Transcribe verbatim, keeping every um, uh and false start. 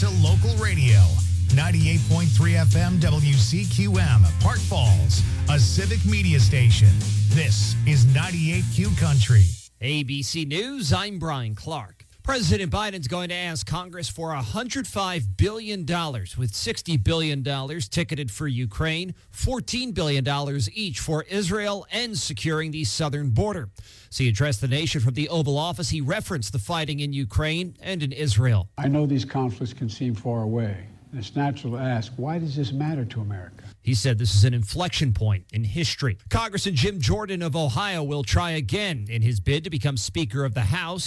to local radio. ninety-eight point three F M W C Q M, Park Falls, a civic media station. This is ninety-eight Q Country. A B C News, I'm Brian Clark. President Biden's going to ask Congress for one hundred five billion dollars, with sixty billion dollars ticketed for Ukraine, fourteen billion dollars each for Israel, and securing the southern border. As he addressed the nation from the Oval Office, he referenced the fighting in Ukraine and in Israel. I know these conflicts can seem far away, and it's natural to ask, why does this matter to America? He said this is an inflection point in history. Congressman Jim Jordan of Ohio will try again in his bid to become Speaker of the House.